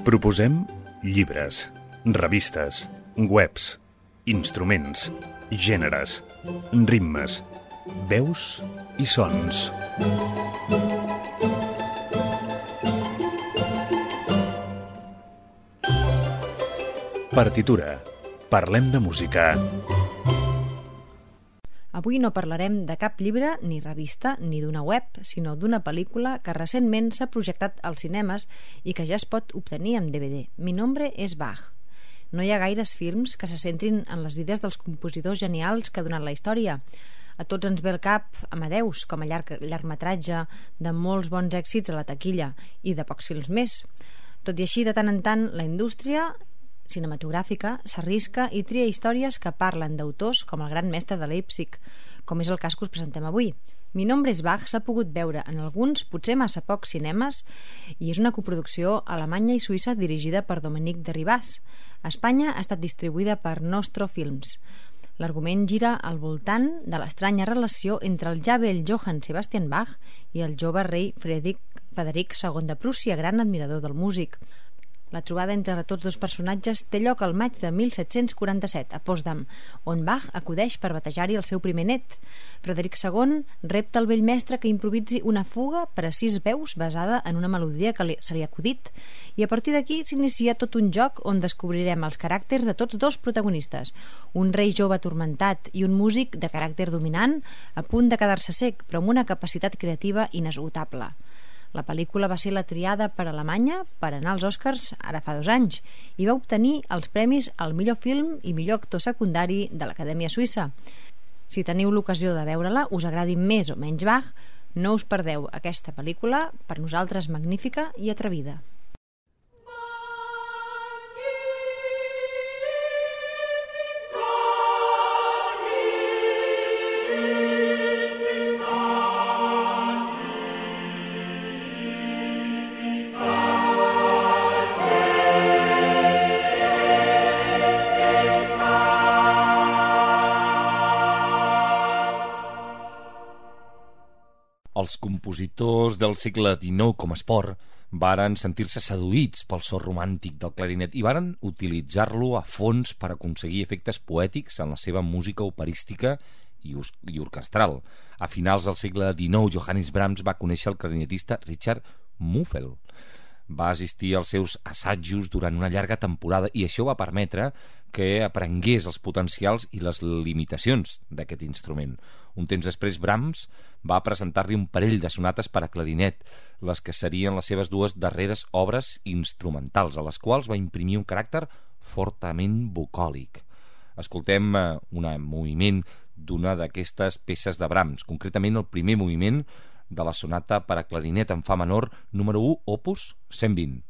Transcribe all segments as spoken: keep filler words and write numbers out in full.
Proposem llibres, revistes, webs, instruments, gèneres, ritmes, veus i sons. Partitura. Parlem de música. Avui no parlarem de cap llibre, ni revista, ni d'una web, sinó d'una pel·lícula que recentment s'ha projectat als cinemes i que ja es pot obtenir en D V D. Mi nombre és Bach. No hi ha gaires films que se centrin en les vides dels compositors genials que durant la història. A tots ens ve al cap Amadeus, com a llarg, llargmetratge de molts bons èxits a la taquilla i de pocs films més. Tot i així, de tant en tant, la indústria cinematogràfica s'arrisca i tria històries que parlen d'autors com el gran mestre de Leipzig, com és el cas que us presentem avui. Mi nombre és Bach s'ha pogut veure en alguns, potser massa pocs cinemes, i és una coproducció alemanya i suïssa dirigida per Dominique de Rivaz. A Espanya ha estat distribuïda per Nostro Films. L'argument gira al voltant de l'estranya relació entre el ja vell Johann Sebastian Bach i el jove rei Frederic, Frederic segon de Prússia, gran admirador del músic. La trobada entre tots dos personatges té lloc al maig de mil set-cents quaranta-set a Potsdam, on Bach acudeix per batejar-hi el seu primer net. Frederic segon repta el vell mestre que improviси una fuga per a sis veus basada en una melodia que li, se li ha acudit, i a partir d'aquí s'inicia tot un joc on descobrirem els caràcters de tots dos protagonistes, un rei jove atormentat i un músic de caràcter dominant a punt de quedar-se sec, però amb una capacitat creativa inesgotable. La pel·lícula va ser la triada per Alemanya per anar als Oscars ara fa dos anys i va obtenir els premis al millor film i millor actor secundari de l'Acadèmia Suïssa. Si teniu l'ocasió de veure-la, us agradi més o menys Bach, no us perdeu aquesta pel·lícula, per nosaltres magnífica i atrevida. Els compositors del segle dinou com a esport varen sentir-se seduïts pel so romàntic del clarinet i varen utilitzar-lo a fons per aconseguir efectes poètics en la seva música operística i, i orquestral. A finals del segle dinou, Johannes Brahms va conèixer el clarinetista Richard Müffel. Va assistir als seus assajos durant una llarga temporada i això va permetre que aprengués els potencials i les limitacions d'aquest instrument. Un temps després, Brahms va presentar-li un parell de sonates per a clarinet, les que serien les seves dues darreres obres instrumentals, a les quals va imprimir un caràcter fortament bucòlic. Escoltem un moviment d'una d'aquestes peces de Brahms, concretament el primer moviment de la sonata per a clarinet en fa menor número u, opus cent vint.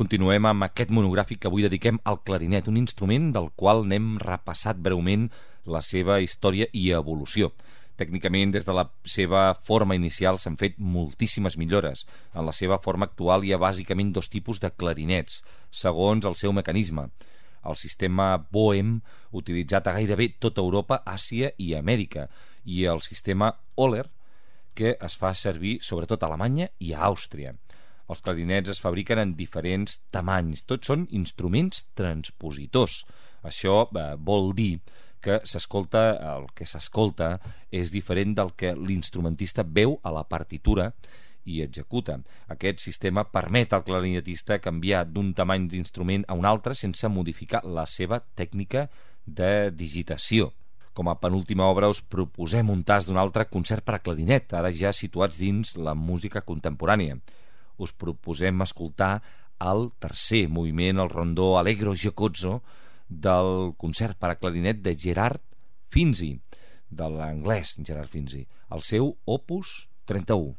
Continuem amb aquest monogràfic que avui dediquem al clarinet, un instrument del qual n'hem repassat breument la seva història i evolució. Tècnicament, des de la seva forma inicial s'han fet moltíssimes millores. En la seva forma actual hi ha bàsicament dos tipus de clarinets, segons el seu mecanisme. El sistema Boehm, utilitzat a gairebé tota Europa, Àsia i Amèrica, i el sistema Oller, que es fa servir sobretot a Alemanya i a Àustria. Els clarinets es fabriquen en diferents tamanys. Tots són instruments transpositors. Això eh, vol dir que s'escolta, el que s'escolta és diferent del que l'instrumentista veu a la partitura i executa. Aquest sistema permet al clarinetista canviar d'un tamany d'instrument a un altre sense modificar la seva tècnica de digitació. Com a penúltima obra us proposem un tast d'un altre concert per a clarinet, ara ja situats dins la música contemporània. Us proposem escoltar el tercer moviment, el rondó Allegro Giocozzo, del concert per a clarinet de Gerard Finzi, de l'anglès Gerard Finzi, el seu opus trenta-u.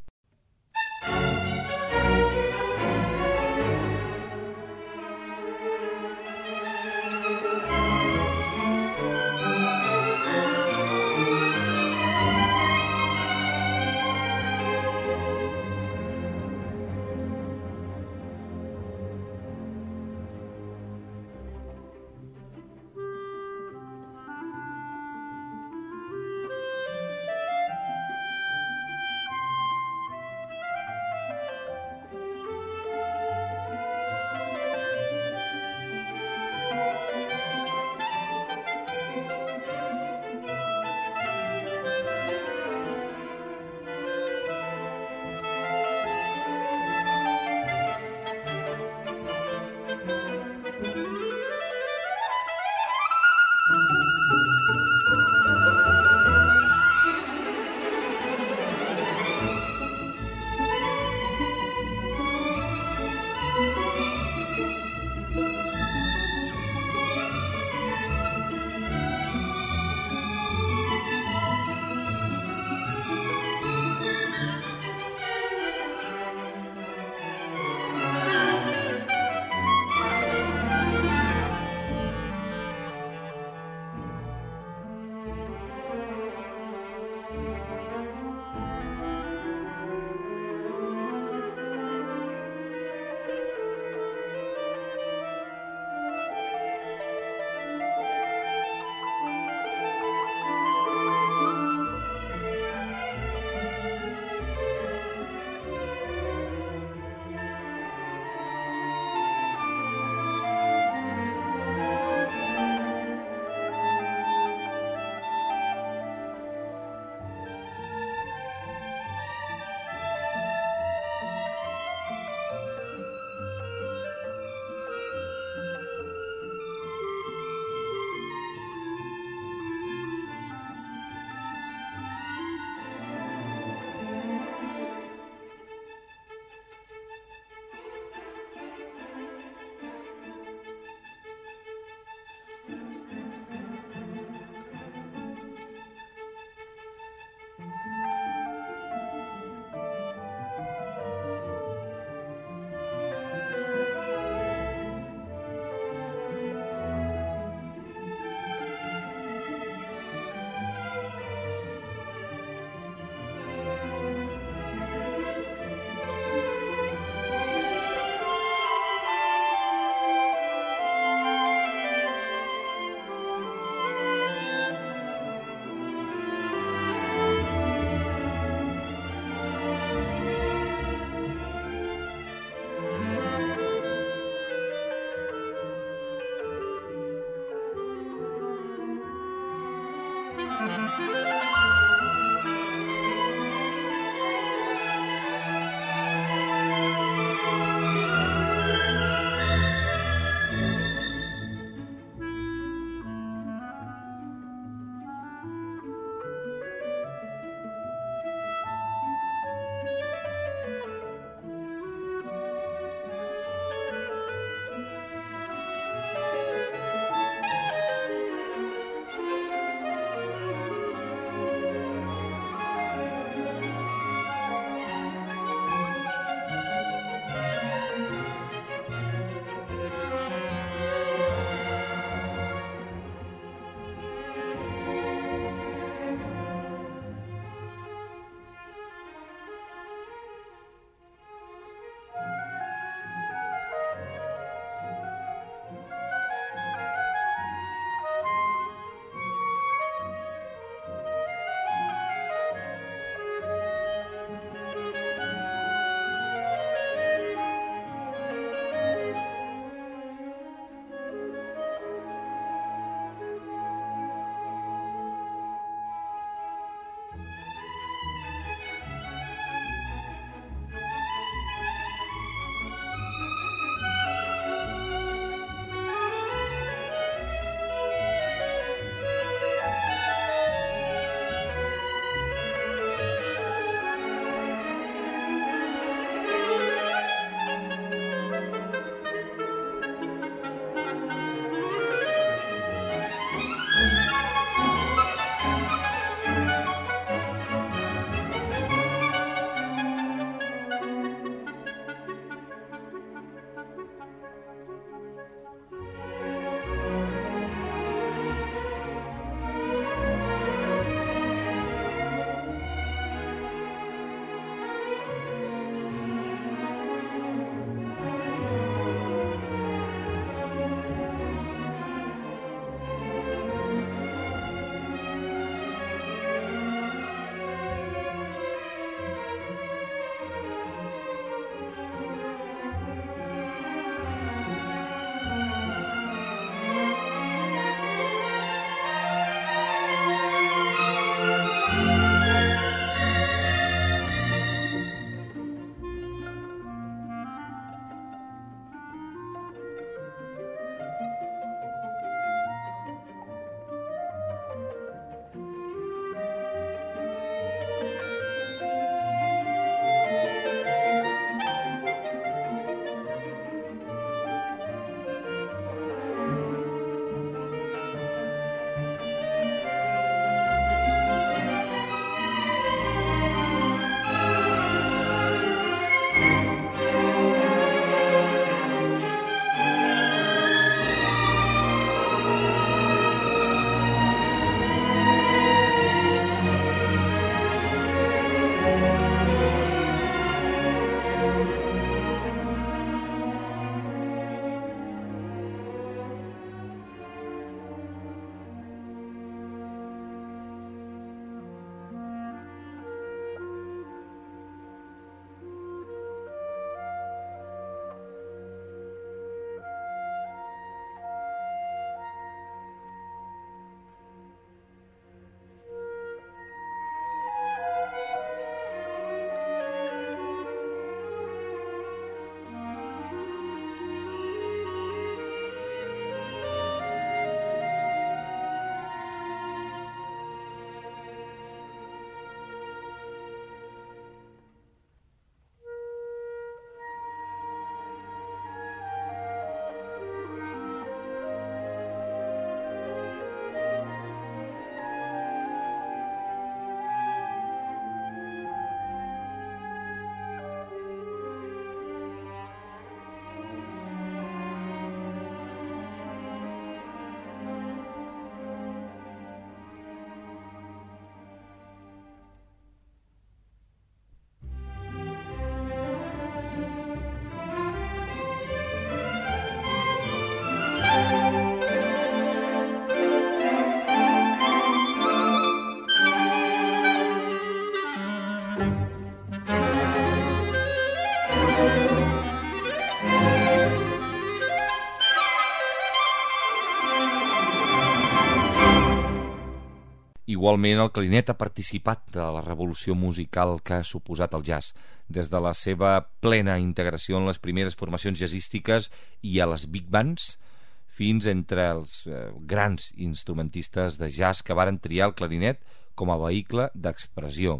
Igualment, el clarinet ha participat de la revolució musical que ha suposat el jazz, des de la seva plena integració en les primeres formacions jazzístiques i a les big bands, fins entre els eh, grans instrumentistes de jazz que varen triar el clarinet com a vehicle d'expressió.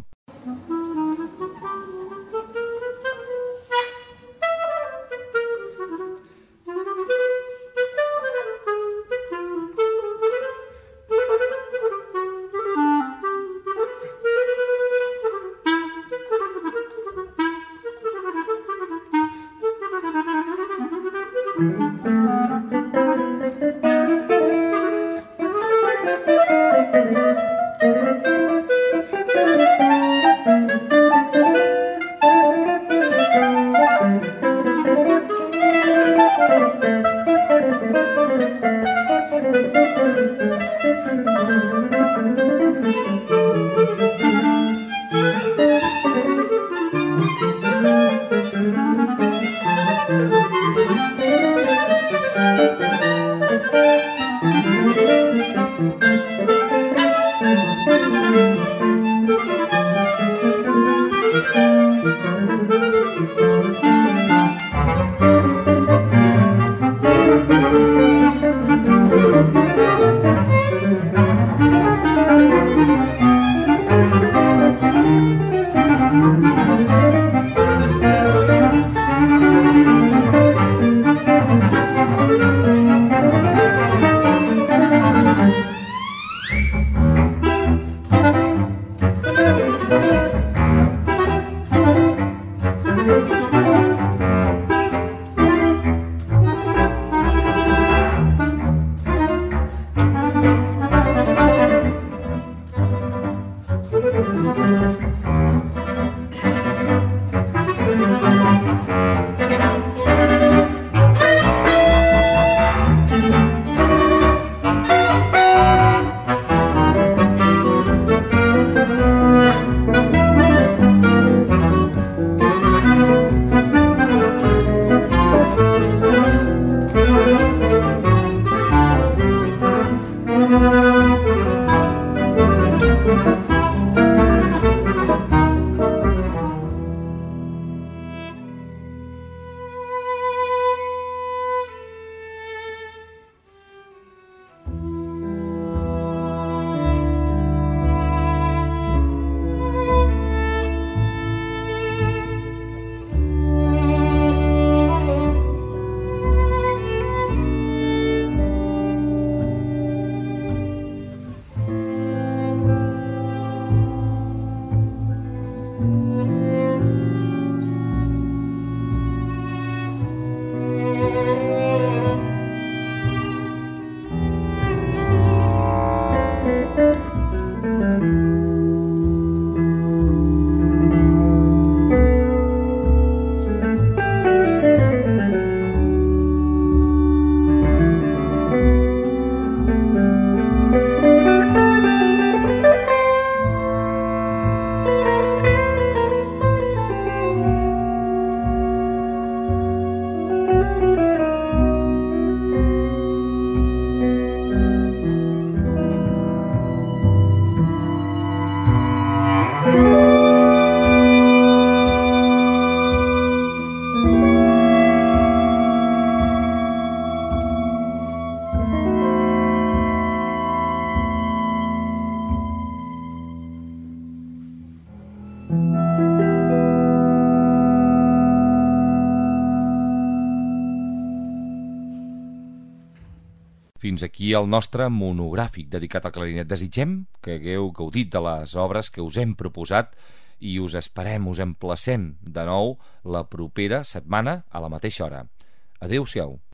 Fins aquí el nostre monogràfic dedicat al clarinet. Desitgem que hagueu gaudit de les obres que us hem proposat i us esperem, us emplacem de nou la propera setmana a la mateixa hora. Adéu-siau.